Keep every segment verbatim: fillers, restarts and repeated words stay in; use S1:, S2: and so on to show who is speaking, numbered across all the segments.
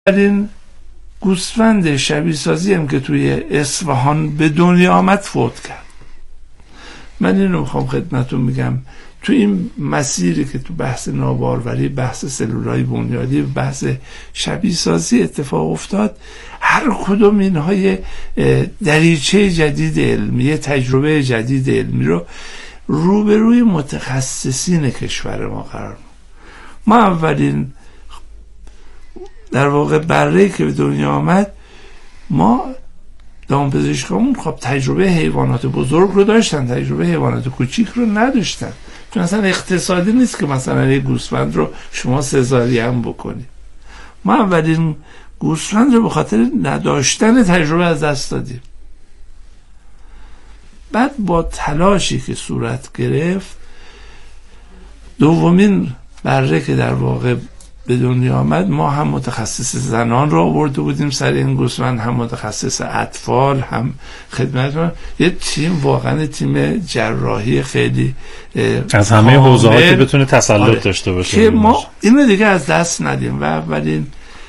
S1: این گوسفند شبیه سازی هم که توی اصفهان به دنیا آمد فوت کرد. من اینو میخوام خدمتون میگم، تو این مسیری که تو بحث ناباروری، بحث سلولای بنیادی، بحث شبیه سازی اتفاق افتاد، هر کدوم اینهای دریچه جدید علمی، تجربه جدید علمی رو روبروی متخصصین کشور ما قرار ما اولین در واقع بره‌ای که به دنیا آمد، ما دامپزشکامون خب تجربه حیوانات بزرگ رو داشتن، تجربه حیوانات کوچیک رو نداشتن، چون اصلا اقتصادی نیست که مثلا یه گوسفند رو شما سزارین بکنید. ما اولین گوسفند رو به خاطر نداشتن تجربه از دست دادیم. بعد با تلاشی که صورت گرفت، دومین بره که در واقع به دنیا آمد، ما هم متخصص زنان رو آورده بودیم سر این گوسفند، هم متخصص اطفال، هم خدمت. یه تیم، واقعا تیم جراحی خیلی
S2: از همه حوزه‌ها که بتونه تسلط آره. داشته باشه
S1: که ما اینو دیگه از دست ندیم. و اولین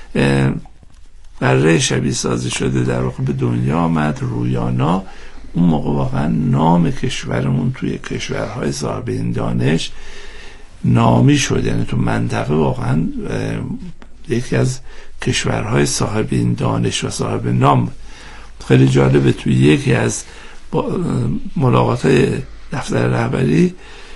S1: بره شبیه سازی شده در واقع به دنیا آمد، رویانا. اون موقع واقعا نام کشورمون توی کشورهای صاحب این دانش نامی شد، یعنی تو منطقه واقعا یکی از کشورهای صاحب این دانش و صاحب نام. خیلی جالبه، توی یکی از ملاقات‌های دفتر رهبری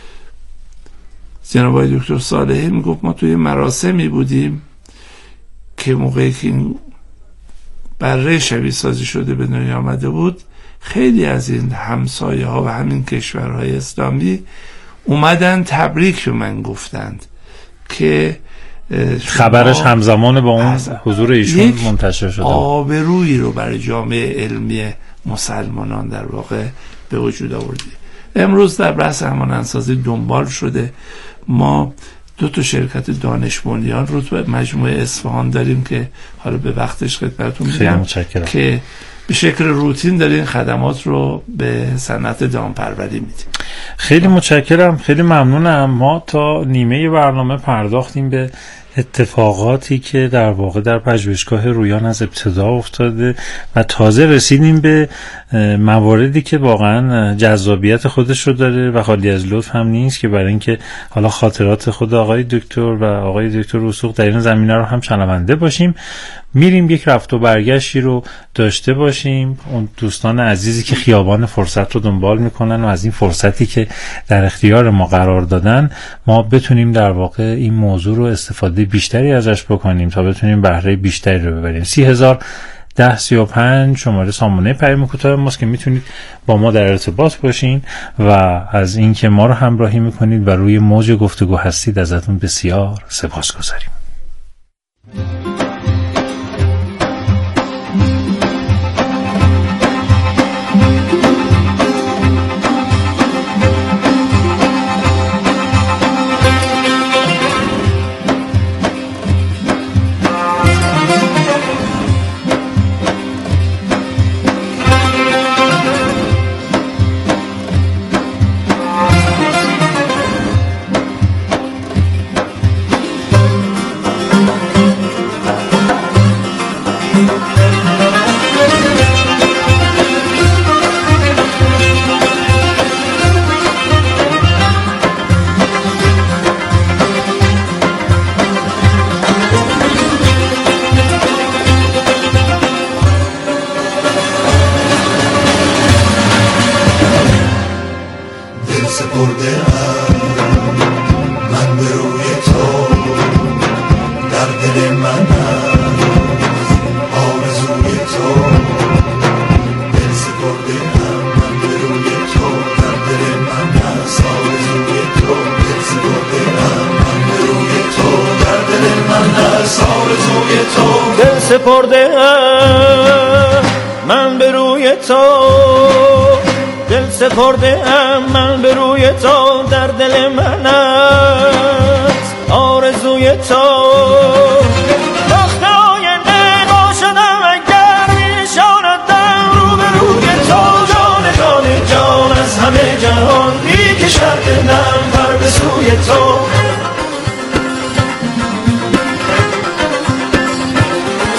S1: جناب آقای دکتر صالحی میگفت ما توی مراسمی بودیم که موقعی که این بره شبیه سازی شده به دنیا آمده بود، خیلی از این همسایه ها و همین کشورهای اسلامی اومدن تبریک به من گفتند که
S2: خبرش همزمان با اون حضور ایشون منتشر شده،
S1: آبرویی رو برای جامعه علمی مسلمانان در واقع به وجود آوردی. امروز در بحث همانندسازی دنبال شده. ما دو تا شرکت دانش بنیان رو تو مجموعه اصفهان داریم که حالا به وقتش خدمتتون میگم که به شکل روتین دارین خدمات رو به صنعت دامپروری میدیم.
S2: خیلی متشکرم، خیلی ممنونم. ما تا نیمه برنامه پرداختیم به اتفاقاتی که در واقع در پژوهشگاه رویان از ابتدا افتاده و تازه رسیدیم به مواردی که واقعا جذابیت خودش رو داره و خالی از لطف هم نیست، که برای اینکه حالا خاطرات خود آقای دکتر و آقای دکتر رسوخ در این زمینه رو هم شنونده باشیم. میریم یک رفت و برگشتی رو داشته باشیم. اون دوستان عزیزی که خیابان فرصت رو دنبال میکنن و از این فرصتی که در اختیار ما قرار دادن، ما بتونیم در واقع این موضوع رو استفاده بیشتری ازش بکنیم تا بتونیم بهره بیشتری رو ببریم. سی هزار ده سی و پنج شماره سامانه پیام کوتاه ماست که میتونید با ما در ارتباط باشین و از اینکه ما رو همراهی میکنید و روی موج گفتگو هستید ازتون بسیار سپاسگزاریم.
S3: سپرده من به روی تو، دل سپرده من به روی تو، در دل من است آرزوی تو. وقت آینده با شدم اگر میشاندم رو به روی تو، جان جان جان از همه جهان میکشد دلم پر به سوی تو.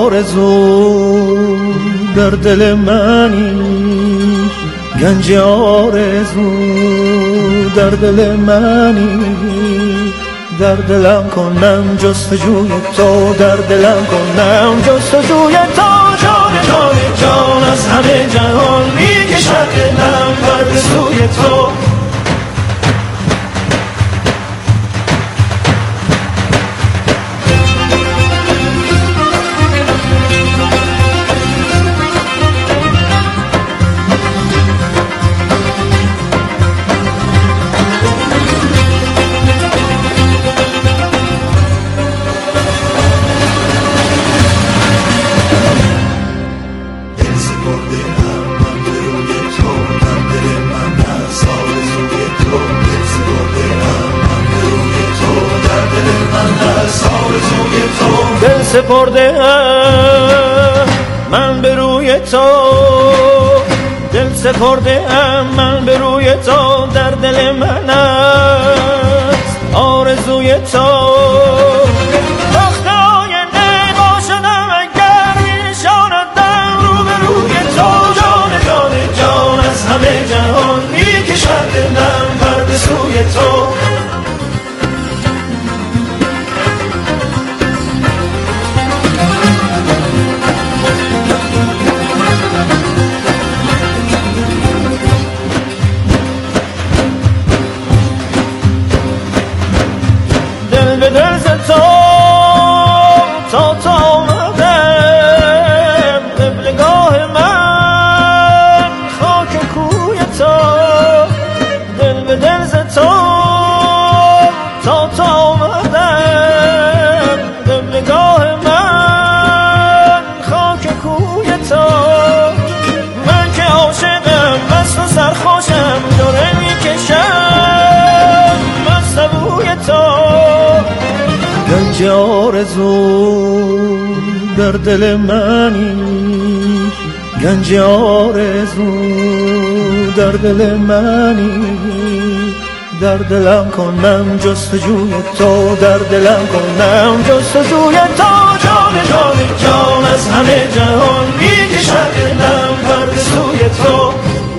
S3: آرزو در دل منی، گنج آرزو در دل منی، در دلم کنم جستجوی تو، در دلم کنم جستجوی تو. جان جان جان از همه جهان میکشد دلم بر سوی تو. سپرده ام من به روی تو، دل سپرده ام من به روی تو، در دل من است آرزوی تو. وقت آینده با شدم اگر می نشاندم رو به روی تو. جان جان جان از همه جهان می کشد دلم بر به سوی تو. گنج آرزو در دل منی، گنج آرزو در دل منی، در دلم کنم جستجوی تو، در دلم کنم جستجوی تو. جان جان جان از همه جهان میکشد دلم بر سوی تو.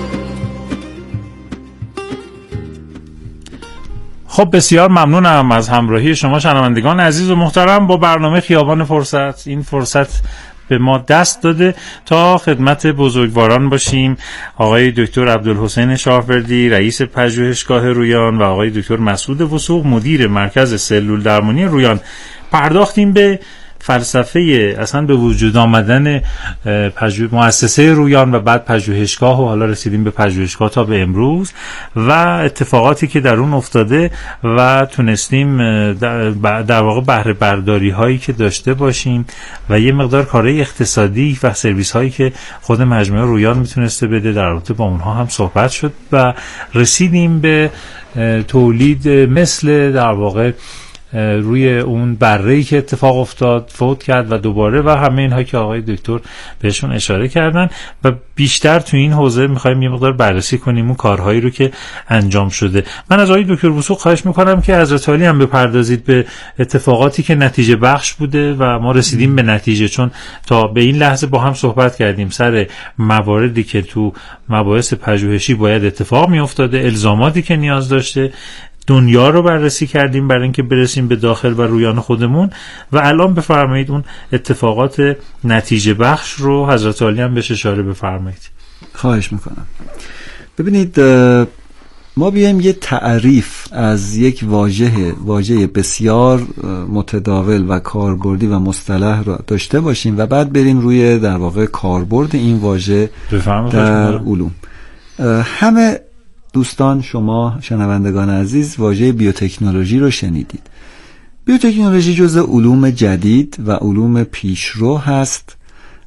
S2: خب بسیار ممنونم از همراهی شما شنوندگان عزیز و محترم با برنامه خیابان فرصت. این فرصت به ما دست داده تا خدمت بزرگواران باشیم. آقای دکتر عبدالحسین شاهوردی رئیس پژوهشگاه رویان و آقای دکتر مسعود وثوق مدیر مرکز سلول درمانی رویان پرداختیم به فلسفه اصلا به وجود آمدن مؤسسه رویان و بعد پژوهشگاه و حالا رسیدیم به پژوهشگاه تا به امروز و اتفاقاتی که در اون افتاده و تونستیم در واقع بهره برداری هایی که داشته باشیم و یه مقدار کارهای اقتصادی و سرویس هایی که خود مجموعه رویان میتونسته بده در رابطه با اونها هم صحبت شد و رسیدیم به تولید مثل در واقع روی اون بره‌ای که اتفاق افتاد فوت کرد و دوباره و همه اینها که آقای دکتر بهشون اشاره کردن و بیشتر تو این حوزه می‌خوایم یه مقدار بررسی کنیم اون کارهایی رو که انجام شده. من از آقای دکتر وثوق خواهش می‌کنم که حضرت عالی هم بپردازید به اتفاقاتی که نتیجه بخش بوده و ما رسیدیم به نتیجه، چون تا به این لحظه با هم صحبت کردیم سر مواردی که تو مباحث پژوهشی باید اتفاق می‌افتاده، الزاماتی که نیاز داشته، دنیا رو بررسی کردیم برای اینکه برسیم به داخل و رویان خودمون و الان بفرمایید اون اتفاقات نتیجه بخش رو حضرت عالی هم بهش اشاره بفرمایید.
S4: خواهش میکنم. ببینید ما بیایم یه تعریف از یک واژه واژه بسیار متداول و کاربردی و مصطلح رو داشته باشیم و بعد بریم روی در واقع کاربرد این واژه در علوم. همه دوستان شما شنوندگان عزیز واژه بیوتکنولوژی رو شنیدید. بیوتکنولوژی جزء علوم جدید و علوم پیشرو هست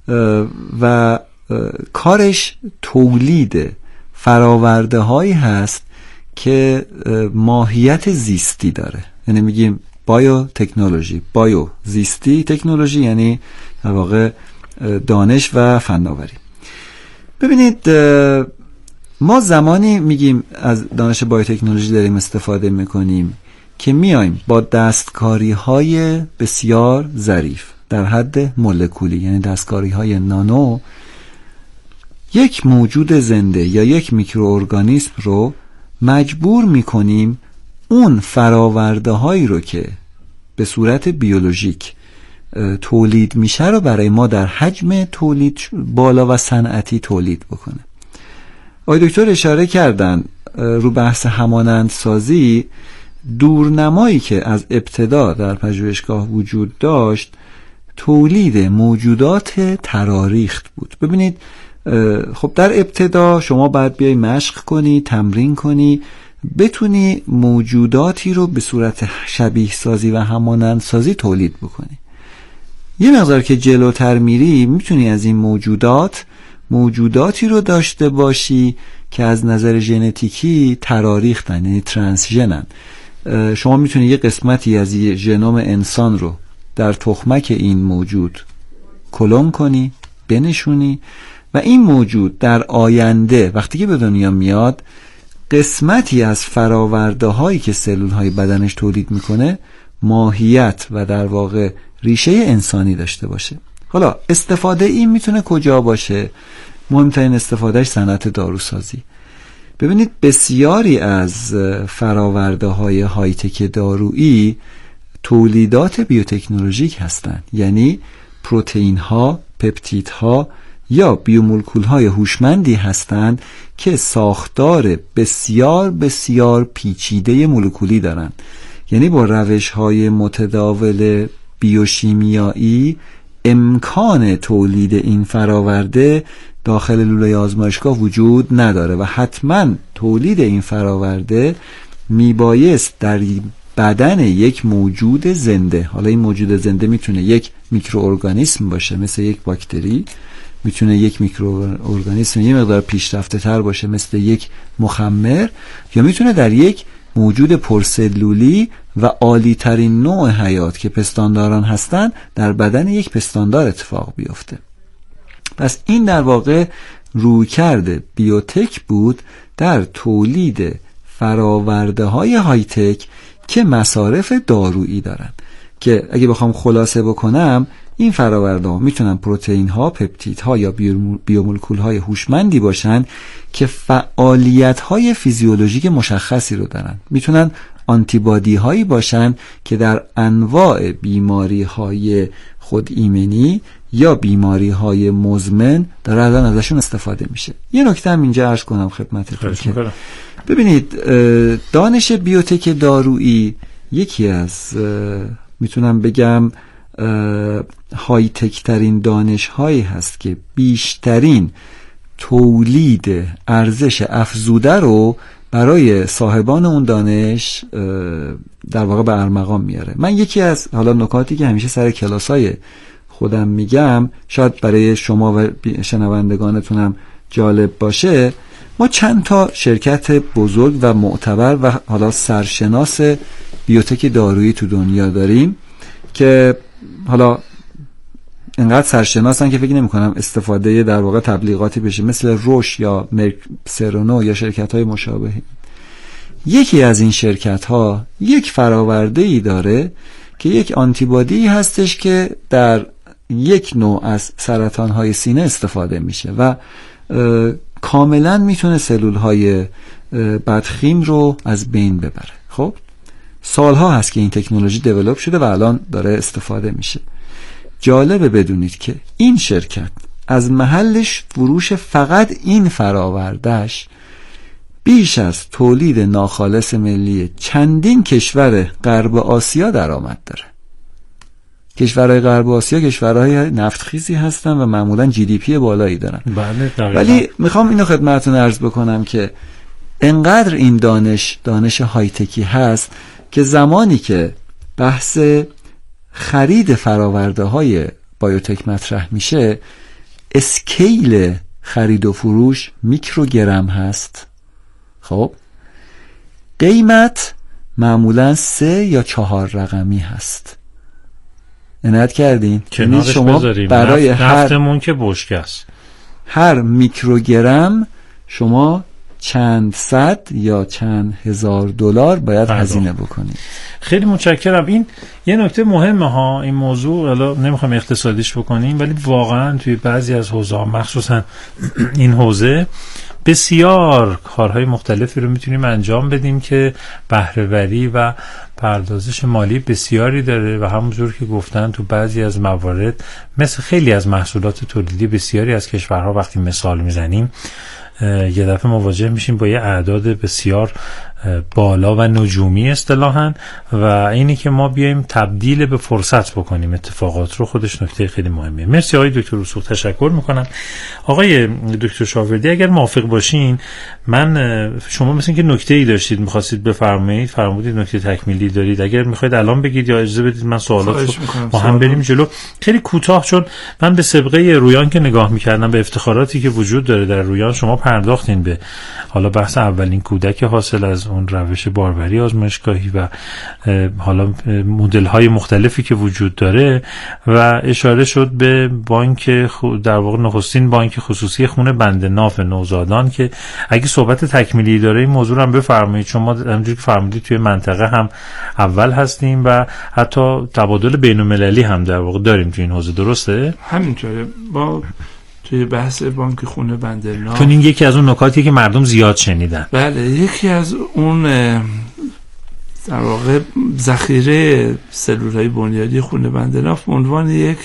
S4: و کارش تولید فراورده هایی هست که ماهیت زیستی داره. یعنی میگیم بایو تکنولوژی، بایو زیستی، تکنولوژی یعنی در واقع دانش و فناوری. ببینید ما زمانی میگیم از دانش بایوتکنولوژی داریم استفاده میکنیم که میایم با دستکاری های بسیار ظریف در حد مولکولی، یعنی دستکاری های نانو، یک موجود زنده یا یک میکروارگانیسم رو مجبور میکنیم اون فراورده هایی رو که به صورت بیولوژیک تولید میشه رو برای ما در حجم تولید بالا و صنعتی تولید بکنه. آقای دکتر اشاره کردن رو بحث همانندسازی، دورنمایی که از ابتدا در پژوهشگاه وجود داشت تولید موجودات تراریخت بود. ببینید خب در ابتدا شما باید بیای مشق کنی، تمرین کنی، بتونی موجوداتی رو به صورت شبیه سازی و همانند سازی تولید بکنی. یه مقدار که جلوتر میری میتونی از این موجودات موجوداتی رو داشته باشی که از نظر ژنتیکی تراریختن، یعنی ترانسژنن. شما میتونی یه قسمتی از یه ژنوم انسان رو در تخمک این موجود کلون کنی، بنشونی و این موجود در آینده وقتی که به دنیا میاد قسمتی از فراورده هایی که سلول های بدنش تولید میکنه ماهیت و در واقع ریشه انسانی داشته باشه. حالا استفاده این میتونه کجا باشه؟ مهمترین استفادهش صنعت داروسازی. ببینید بسیاری از فراورده های های تک دارویی تولیدات بیوتکنولوژیک هستند، یعنی پروتئین ها، پپتید ها یا بیومولکول های هوشمندی هستند که ساختار بسیار بسیار پیچیده مولکولی دارند. یعنی با روش های متداول بیوشیمیایی امکان تولید این فراورده داخل لوله آزمایشگاه وجود نداره و حتما تولید این فراورده میبایست در بدن یک موجود زنده، حالا این موجود زنده میتونه یک میکروارگانیسم باشه مثل یک باکتری، میتونه یک میکروارگانیسم یه مقدار پیشرفته تر باشه مثل یک مخمر، یا میتونه در یک موجود پرسلولی و عالی ترین نوع حیات که پستانداران هستن در بدن یک پستاندار اتفاق بیفته. پس این در واقع رویکرد بیوتک بود در تولید فراورده های های تک که مصارف دارویی دارن، که اگه بخوام خلاصه بکنم این فراورده ها میتونن پروتئین ها، پپتید ها یا بیومولکول های هوشمندی باشن که فعالیت های فیزیولوژیک مشخصی رو دارن. میتونن آنتیبادی هایی باشن که در انواع بیماری های خود ایمنی یا بیماری های مزمن در الان ازشون استفاده میشه. یه نکته هم اینجا عرض کنم خدمتتون که ببینید دانش بیوتک دارویی یکی از میتونم بگم های تک ترین دانش هایی هست که بیشترین تولید ارزش افزوده رو برای صاحبان اون دانش در واقع به ارمغان میاره. من یکی از حالا نکاتی که همیشه سر کلاسای خودم میگم شاید برای شما و شنوندگانتونم جالب باشه، ما چند تا شرکت بزرگ و معتبر و حالا سرشناس بیوتک دارویی تو دنیا داریم که حالا انقدر سرشناسن که فکر نمی کنم استفاده در واقع تبلیغاتی بشه، مثل روش یا مرک سرونو یا شرکت های مشابهی. یکی از این شرکت ها یک فراورده ای داره که یک آنتیبادی هستش که در یک نوع از سرطان های سینه استفاده میشه و کاملا میتونه سلول های بدخیم رو از بین ببره. خب سالها هست که این تکنولوژی دیولپ شده و الان داره استفاده میشه. جالبه بدونید که این شرکت از محلش فروش فقط این فراوردهش بیش از تولید ناخالص ملی چندین کشور غرب آسیا درآمد داره. کشورهای غرب آسیا کشورهای نفتخیزی هستن و معمولا جی دی پی بالایی دارن.
S2: بله
S4: ولی میخوام اینو خدمتتون عرض بکنم که انقدر این دانش دانش های تکی هست که زمانی که بحث خرید فراورده های بایوتک مطرح میشه، اسکیل خرید و فروش میکروگرم هست. خب قیمت معمولا سه یا چهار رقمی هست. عنایت کردین؟
S2: یعنی شما برای نفت هر نفتمون که بشکه است،
S4: هر میکروگرم شما چند صد یا چند هزار دلار باید هزینه بکنید.
S2: خیلی متشکرم. این یه نکته مهمه ها، این موضوع حالا نمیخوام اقتصادیش بکنیم، ولی واقعا توی بعضی از حوزه‌ها مخصوصا این حوزه بسیار کارهای مختلفی رو میتونیم انجام بدیم که بهره‌وری و پردازش مالی بسیاری داره و همونجور که گفتن تو بعضی از موارد مثل خیلی از محصولات تولیدی بسیاری از کشورها وقتی مثال میزنیم یه دفعه مواجه میشیم با یه اعداد بسیار بالا و نجومی اصطلاحاً، و اینی که ما بیایم تبدیل به فرصت بکنیم اتفاقات رو، خودش نکته خیلی مهمه. مرسی آقای دکتر رسوخ، تشکر میکنم. آقای دکتر شاوردی اگر موافق باشین، من شما مثل که نکته‌ای داشتید می‌خواستید بفرمایید، فرمودید نکته تکمیلی دارید، اگر می‌خواید الان بگید یا اجازه بدید من سوالات رو با هم بریم جلو. خیلی کوتاه، چون من به سابقه رویان که نگاه می‌کردم، به افتخاراتی که وجود داره در رویان، شما پرداختین به حالا بحث اولین کودک حاصل از اون روش باروری آزمایشگاهی و حالا مدل‌های مختلفی که وجود داره و اشاره شد به بانک در واقع نخستین بانک خصوصی خون بند ناف نوزادان که اگه صحبت تکمیلی داره این موضوع رو هم بفرمایید. شما همونجوری که فرمودید توی منطقه هم اول هستیم و حتی تبادل بین‌المللی هم در واقع داریم توی این حوزه، درسته؟
S1: همینطوره. با توی بحث بانک خون بند ناف،
S2: چون این یکی از اون نکاتی که مردم زیاد شنیدن.
S1: بله، یکی از اون در واقع ذخیره سلول‌های بنیادی خون بند ناف به عنوان یک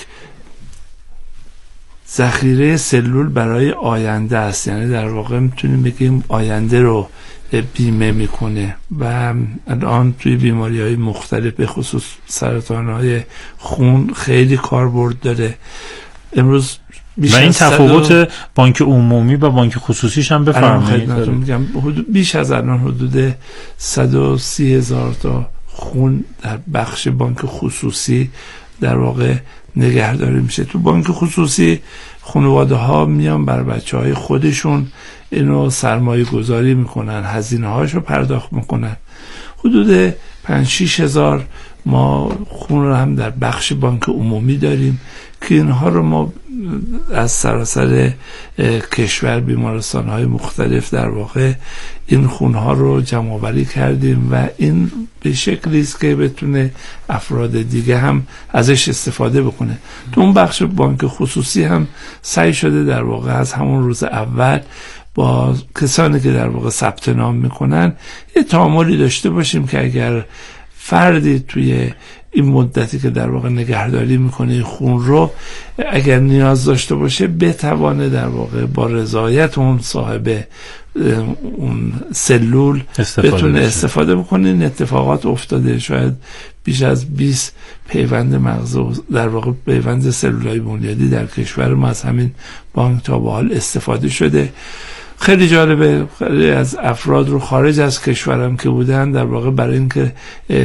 S1: ذخیره سلول برای آینده است، یعنی در واقع میتونیم بگیم آینده رو بیمه میکنه و الان توی بیماری‌های مختلف به خصوص سرطان‌های خون خیلی کاربرد داره. امروز
S2: و این تفاوت و... بانک عمومی و بانک خصوصیش هم بفرمایید.
S1: میگم بیش از الان حدود صد و سی هزار تا خون در بخش بانک خصوصی در واقع نگهداری میشه. تو بانک خصوصی خانواده ها میان بر بچه های خودشون اینو سرمایه گذاری میکنن، هزینه هاشو پرداخت میکنن. حدود پنج شیش هزار ما خون رو هم در بخش بانک عمومی داریم که اینها رو ما از سراسر کشور بیمارستان های مختلف در واقع این خون ها رو جمع آوری کردیم و این به شکلی است که بتونه افراد دیگه هم ازش استفاده بکنه. تو اون بخش بانک خصوصی هم سعی شده در واقع از همون روز اول با کسانی که در واقع ثبت نام میکنن یه تعاملی داشته باشیم که اگر فردی توی این مدتی که در واقع نگهداری میکنه خون رو اگر نیاز داشته باشه بتوانه در واقع با رضایت اون صاحب اون سلول استفاده بتونه بشه. استفاده بکنه. این اتفاقات افتاده، شاید بیش از بیست پیوند مغزی در واقع پیوند سلولای بنیادی در کشور ما از همین بانک تا به حال استفاده شده. خیلی جالبه، خیلی از افراد رو خارج از کشورم که بودن در واقع برای اینکه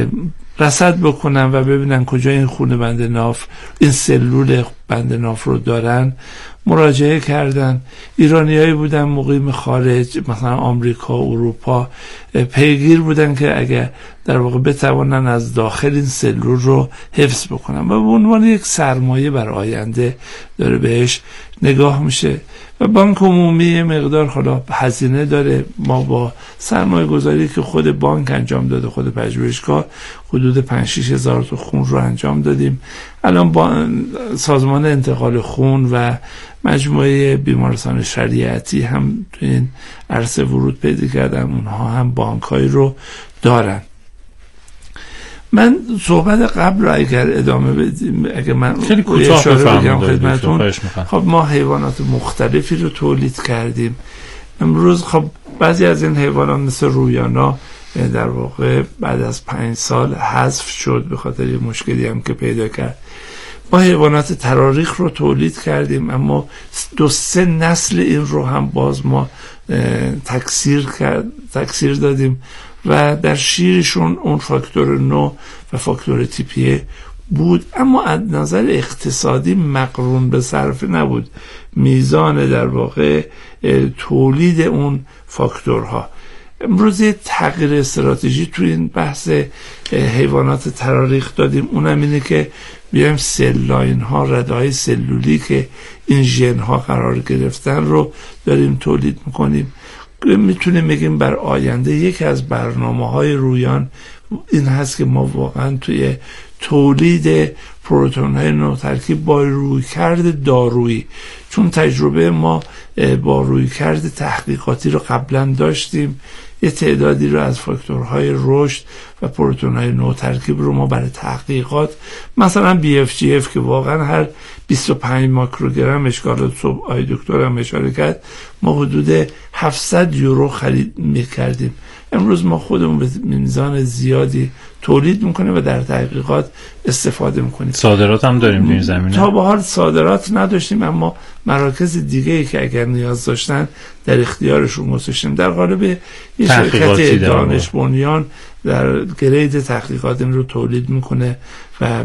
S1: رصد بکنن و ببینن کجا این خون بند ناف، این سلول بند ناف رو دارن مراجعه کردن. ایرانیایی بودن مقیم خارج، مثلا آمریکا، اروپا، پیگیر بودن که اگر در واقع بتوانن از داخل این سلول رو حفظ بکنن و به عنوان یک سرمایه بر آینده داره بهش نگاه میشه. و بانک عمومی مقدار حالا هزینه داره. ما با سرمایه گذاری که خود بانک انجام داده، خود پژوهشگاه حدود پنج شش هزار تا خون رو انجام دادیم. الان با سازمان انتقال خون و مجموعه بیمارستان شریعتی هم تو این عرصه ورود پیدا کردن، اونها هم بانک‌هایی رو دارن. من صحبت قبل را اگر ادامه بدیم، اگر من
S2: خیلی کوتاه بگم خدمتتون،
S1: خب ما حیوانات مختلفی رو تولید کردیم. امروز خب بعضی از این حیوانات مثل رویانا در واقع بعد از پنج سال حذف شد به خاطر یه مشکلی هم که پیدا کرد. ما حیوانات تراریخ رو تولید کردیم، اما دو سه نسل این رو هم باز ما تکثیر کرد تکثیر دادیم و در شیرشون اون فاکتور نو و فاکتور تیپیه بود، اما از نظر اقتصادی مقرون به صرفه نبود میزان در واقع تولید اون فاکتورها. امروز یه تغییر استراتژی تو این بحث حیوانات تراریخ دادیم، اونم اینه که بیایم سل لاین ها، رده‌های سلولی که این ژن ها قرار گرفتن رو داریم تولید میکنیم. میتونیم بگیم بر آینده یکی از برنامه‌های رویان این هست که ما واقعا توی تولید پروتئین‌های نوترکیب با رویکرد دارویی، چون تجربه ما با رویکرد تحقیقاتی رو قبلا داشتیم، یه تعدادی رو از فاکتورهای رشد و پروتئین‌های نوترکیب رو ما برای تحقیقات، مثلا بی اف جی اف که واقعا هر بیست و پنج ماکروگرم اشکالات صبح آی دکتر هم اشاره کرد ما حدود هفتصد یورو خرید میکردیم. امروز ما خودمون به میزان زیادی تولید میکنیم و در تحقیقات استفاده میکنیم.
S2: صادرات هم داریم در این زمینه.
S1: تا به حال صادرات نداشتیم، اما مراکز دیگه ای که اگر نیاز داشتن در اختیارشون گذاشتیم. در قالب یه شرکت دانش بنیان در گرید تحقیقات این رو تولید میکنه و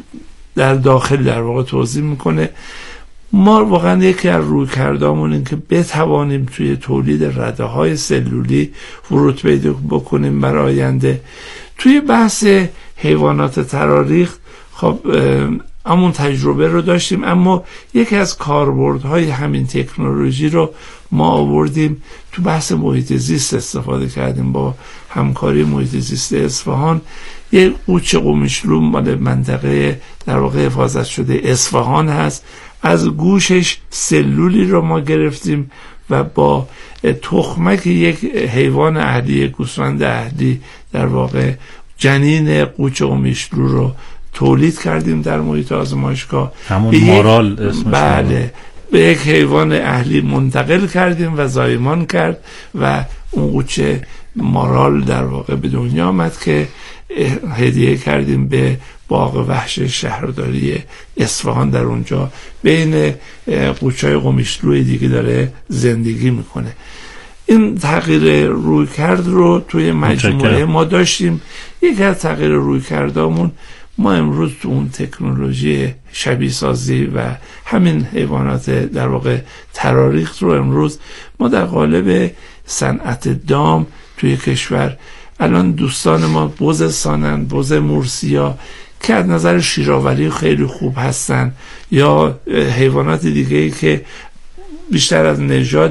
S1: در داخل در واقع توزیع میکنه. ما واقعا یکی از رویکردامون این که بتوانیم توی تولید رده های سلولی ورود پیدا بکنیم برای آینده. توی بحث حیوانات تراریخ خب همون تجربه رو داشتیم، اما یکی از کاربردهای همین تکنولوژی رو ما آوردیم تو بحث محیط زیست استفاده کردیم. با همکاری محیط زیست اصفهان یک قوچ قمیشلو مال منطقه در واقع حفاظت شده اصفهان هست، از گوشش سلولی رو ما گرفتیم و با تخمک یک حیوان اهلی، گوسفند اهلی، در واقع جنین قوچ قمیشلو رو تولید کردیم در محیط آزمایشگاه.
S2: همون مورال اسمش.
S1: بله، به یک حیوان اهلی منتقل کردیم و زایمان کرد و اون قوچه مورال در واقع به دنیا آمد که هدیه کردیم به باغ وحش شهرداری اصفهان. در اونجا بین قوچهای قمیشلوی دیگه داره زندگی میکنه. این تغییر رویکرد رو توی مجموعه ما داشتیم. یکی از تغییر رویکردامون ما امروز تو اون تکنولوژی شبیه سازی و همین حیوانات در واقع تراریخ رو امروز ما در قالب صنعت دام توی کشور الان دوستان ما بز سانن، بز مورسیا که از نظر شیراوری خیلی خوب هستن، یا حیوانات دیگه‌ای که بیشتر از نژاد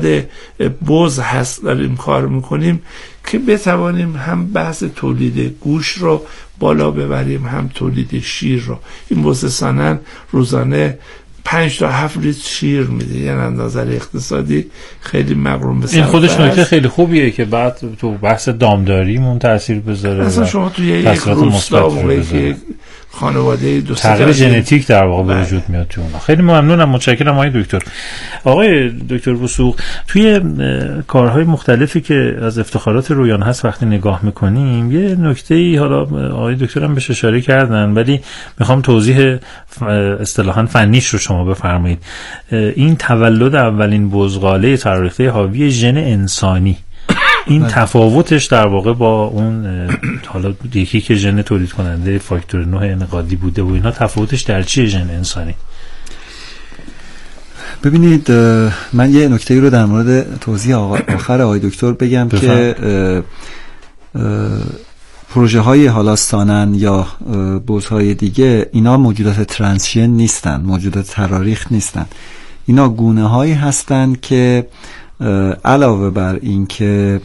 S1: بز هست داریم کار میکنیم که بتوانیم هم بحث تولید گوش رو بالا ببریم هم تولید شیر رو. این بز سانن روزانه پنج تا هفت لیتر شیر میده، یعنی از نظر اقتصادی خیلی مقرون به
S2: این خودش نکته خیلی خوبیه که بعد تو بحث دامداریمون تاثیر بذاره.
S1: اصلا شما توی یک روستا موقعی که خانواده دو
S2: تغییر ژنتیک در واقع به وجود میاد تو اونها. خیلی ممنونم، متشکرم آقای دکتر. آقای دکتر وثوق، توی کارهای مختلفی که از افتخارات رویان هست وقتی نگاه میکنیم یه نکته‌ای حالا آقای دکتر هم بهش اشاره کردن ولی میخوام توضیح اصطلاحاً فنیش رو شما بفرمایید. این تولد اولین بزغاله تراریخی حاوی ژن انسانی، این تفاوتش در واقع با اون حالا یکی که ژن تولید کننده فاکتور نه انقادی بوده و اینا، تفاوتش در چیه ژن انسانی؟
S4: ببینید من یه نکته رو در مورد توضیح آخر آقای دکتر بگم بفهم. که اه اه پروژه های حالا سانن یا بزهای دیگه اینا موجودات ترانسژن نیستن، موجودات تراریخ نیستن. اینا گونه هایی هستن که علاوه بر این که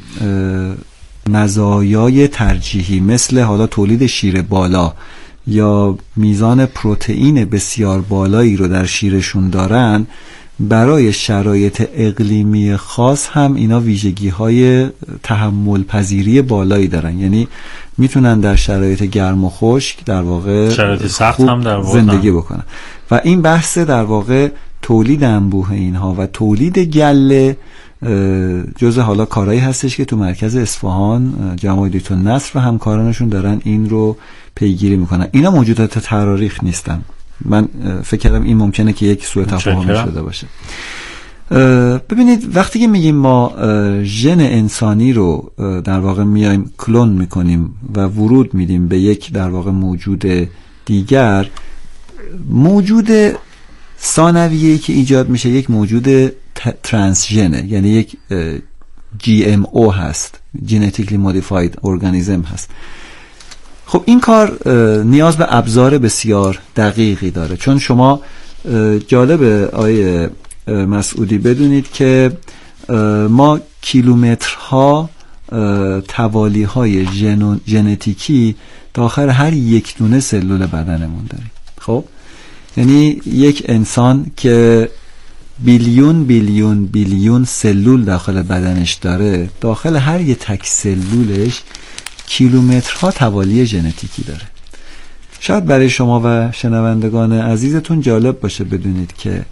S4: مزایای ترجیحی مثل حالا تولید شیر بالا یا میزان پروتئین بسیار بالایی رو در شیرشون دارن، برای شرایط اقلیمی خاص هم اینا ویژگی های تحمل پذیری بالایی دارن، یعنی میتونن در شرایط گرم و خشک در واقع
S2: شرایط سخت هم در واقع
S4: زندگی بکنن. و این بحث در واقع تولید انبوه اینها و تولید گله جزء حالا کارهایی هستش که تو مرکز اصفهان جناب دکتر نصر و همکارانشون دارن این رو پیگیری میکنن. اینا موجودات تراریخ نیستن. من فکر کردم این ممکنه که یک سوء تفاهمی شده باشه. ببینید وقتی که میگیم ما ژن انسانی رو در واقع میایم کلون میکنیم و ورود میدیم به یک در واقع موجود دیگر، موجود ثانویه‌ای که ایجاد میشه یک موجود ترانسژنه، یعنی یک جی ام او هست، ژنتیکلی مودیفاید ارگانیسم هست. خب این کار نیاز به ابزار بسیار دقیقی داره، چون شما جالب آیه مسعودی بدونید که ما کیلومترها توالی های ژنتیکی داخل هر یک دونه سلول بدنمون داریم. خب یعنی یک انسان که بیلیون بیلیون بیلیون سلول داخل بدنش داره، داخل هر یک تک سلولش کیلومترها توالی ژنتیکی داره. شاید برای شما و شنوندگان عزیزتون جالب باشه بدونید که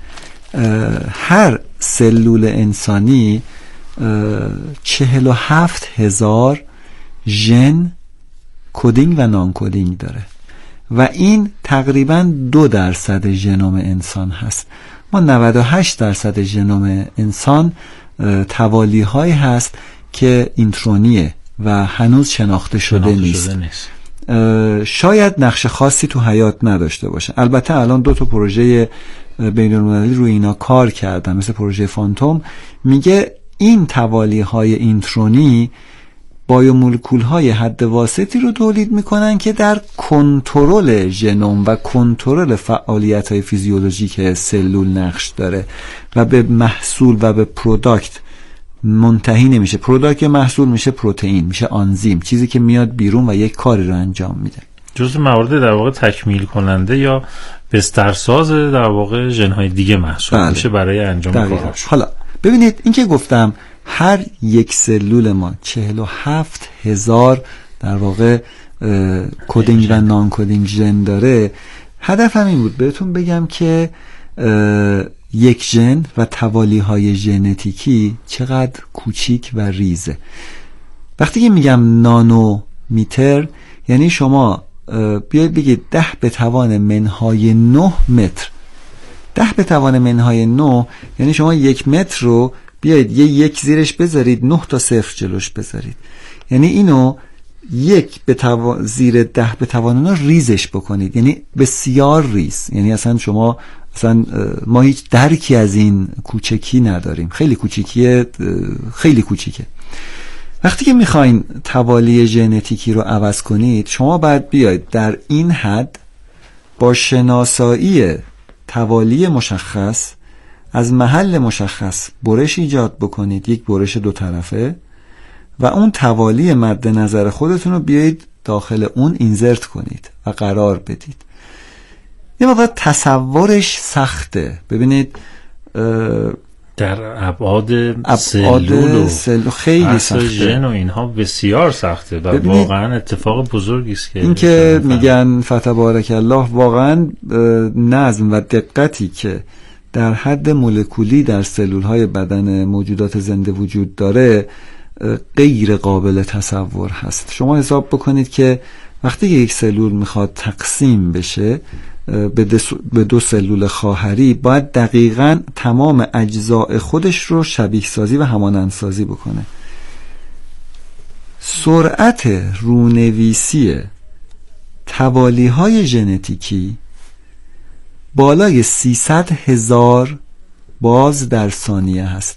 S4: هر سلول انسانی چهل و هفت هزار ژن کدینگ و نان کدینگ داره و این تقریبا دو درصد ژنوم انسان هست. ما نود و هشت درصد ژنوم انسان توالی هایی هست که اینترونیه و هنوز شناخته شده, شناخته نیست. شده نیست. شاید نقش خاصی تو حیات نداشته باشه. البته الان دو تا پروژه بین‌المللی روی اینا کار کردن، مثل پروژه فانتوم. میگه این توالی های اینترونی بایومولکول های حد واسطی رو تولید میکنن که در کنترل ژنوم و کنترل فعالیت های فیزیولوژیک سلول نقش داره و به محصول و به پروداکت منتهی نمیشه. پروداکت محصول میشه پروتئین، میشه آنزیم، چیزی که میاد بیرون و یک کاری رو انجام میده.
S2: جزء موارد در واقع تکمیل کننده یا بسترساز در واقع ژن‌های دیگه محسوب بله. میشه برای انجام کارش.
S4: حالا ببینید این که گفتم هر یک سلول ما چهل و هفت هزار در واقع کدینگ و نان کدینگ ژن داره. هدفم این بود بهتون بگم که یک ژن و توالی های ژنتیکی چقدر کوچیک و ریزه. وقتی که میگم نانومتر یعنی شما بیاید بگید ده به توان منهای نه متر. ده به توان منهای نه یعنی شما یک متر رو بیایید یه یک زیرش بذارید، نه تا صفر جلوش بذارید، یعنی اینو یک به توان زیر ده به توان نه ریزش بکنید، یعنی بسیار ریز. یعنی اصلا شما اصلا ما هیچ درکی از این کوچکی نداریم. خیلی کوچیکیه، خیلی کوچیکه. وقتی که میخواین توالی ژنتیکی رو عوض کنید شما باید بیاید در این حد با شناسایی توالی مشخص از محل مشخص برش ایجاد بکنید، یک برش دو طرفه، و اون توالی مد نظر خودتون رو بیایید داخل اون اینزرت کنید و قرار بدید. یه موقع تصورش سخته. ببینید
S2: در ابعاد سلول و
S4: سلول خیلی سخته،
S2: ژن و اینها بسیار سخته و واقعا اتفاق بزرگی است که
S4: این که میگن فتبارک الله، واقعا نظم و دقتی که در حد مولکولی در سلول های بدن موجودات زنده وجود داره غیر قابل تصور هست. شما حساب بکنید که وقتی یک سلول میخواد تقسیم بشه به دو سلول خواهری باید دقیقاً تمام اجزاء خودش رو شبیه سازی و همانند سازی بکنه. سرعت رونویسی توالی های ژنتیکی بالای سیصد هزار باز در ثانیه هست.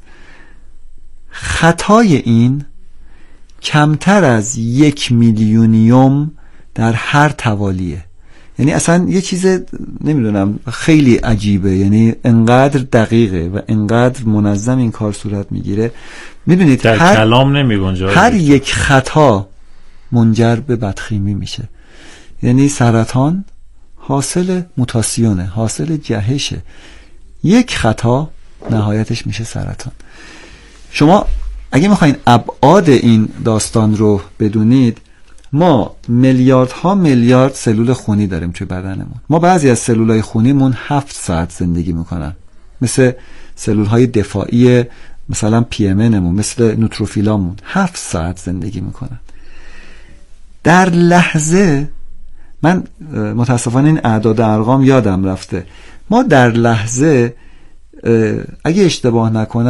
S4: خطای این کمتر از یک میلیونیوم در هر توالیه. یعنی اصلا یه چیز نمیدونم خیلی عجیبه، یعنی انقدر دقیقه و انقدر منظم این کار صورت میگیره. میدونید
S2: در هر کلام نمیگنجه،
S4: هر یک خطا منجر به بدخیمی میشه. یعنی سرطان حاصل موتاسیونه، حاصل جهشه. یک خطا نهایتش میشه سرطان. شما اگه میخواین ابعاد این داستان رو بدونید، ما میلیاردها میلیارد سلول خونی داریم توی بدنمون. ما بعضی از سلولهای خونیمون هفت ساعت زندگی میکنن، مثل سلولهای دفاعی مثلا پی ام انمون، مثل نوتروفیلامون هفت ساعت زندگی میکنن. در لحظه، من متاسفانه این اعداد ارقام یادم رفته، ما در لحظه اگه اشتباه نکنم